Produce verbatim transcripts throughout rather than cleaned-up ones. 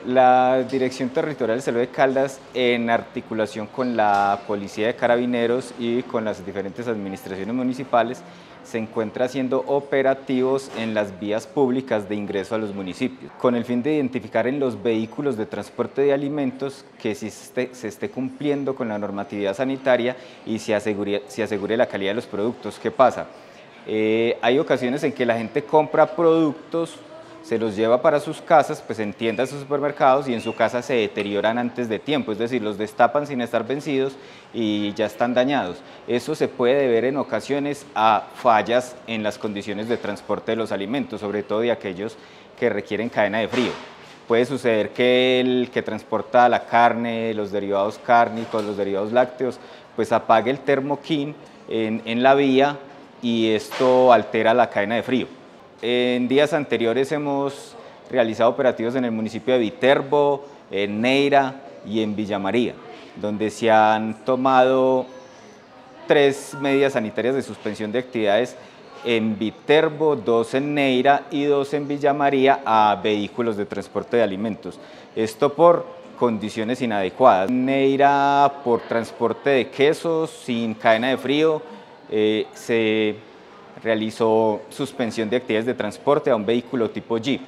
La Dirección Territorial de Salud de Caldas, en articulación con la Policía de Carabineros y con las diferentes administraciones municipales, se encuentra haciendo operativos en las vías públicas de ingreso a los municipios, con el fin de identificar en los vehículos de transporte de alimentos que se esté, se esté cumpliendo con la normatividad sanitaria y se asegure, se asegure la calidad de los productos. ¿Qué pasa? Eh, hay ocasiones en que la gente compra productos, se los lleva para sus casas, pues en tiendas o supermercados, y en su casa se deterioran antes de tiempo, es decir, los destapan sin estar vencidos y ya están dañados. Eso se puede deber en ocasiones a fallas en las condiciones de transporte de los alimentos, sobre todo de aquellos que requieren cadena de frío. Puede suceder que el que transporta la carne, los derivados cárnicos, los derivados lácteos, pues apague el termoquín en, en la vía y esto altera la cadena de frío. En días anteriores hemos realizado operativos en el municipio de Viterbo, en Neira y en Villa María, donde se han tomado tres medidas sanitarias de suspensión de actividades en Viterbo, dos en Neira y dos en Villa María a vehículos de transporte de alimentos. Esto por condiciones inadecuadas. Neira por transporte de quesos sin cadena de frío, eh, se realizó suspensión de actividades de transporte a un vehículo tipo Jeep.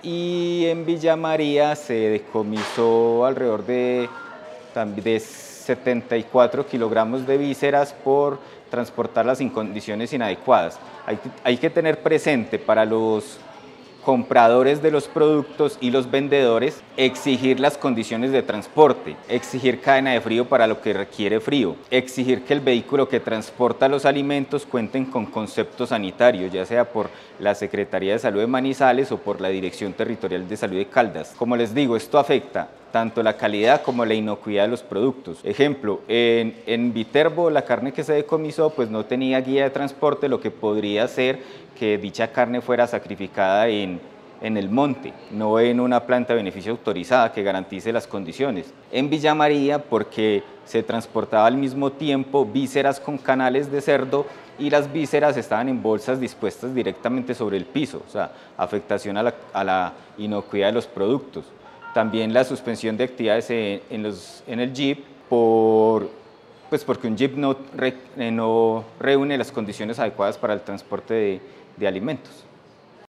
Y en Villa María se decomisó alrededor de, de setenta y cuatro kilogramos de vísceras por transportarlas en condiciones inadecuadas. Hay, hay que tener presente para los compradores de los productos y los vendedores, exigir las condiciones de transporte, exigir cadena de frío para lo que requiere frío, exigir que el vehículo que transporta los alimentos cuenten con concepto sanitario, ya sea por la Secretaría de Salud de Manizales o por la Dirección Territorial de Salud de Caldas. Como les digo, esto afecta tanto la calidad como la inocuidad de los productos. Ejemplo, en, en Viterbo la carne que se decomisó pues no tenía guía de transporte, lo que podría ser que dicha carne fuera sacrificada en, en el monte, no en una planta de beneficio autorizada que garantice las condiciones. En Villa María, porque se transportaba al mismo tiempo vísceras con canales de cerdo y las vísceras estaban en bolsas dispuestas directamente sobre el piso, o sea, afectación a la, a la inocuidad de los productos. También la suspensión de actividades en, en, los, en el Jeep, por, pues porque un Jeep no, re, no reúne las condiciones adecuadas para el transporte de, de alimentos.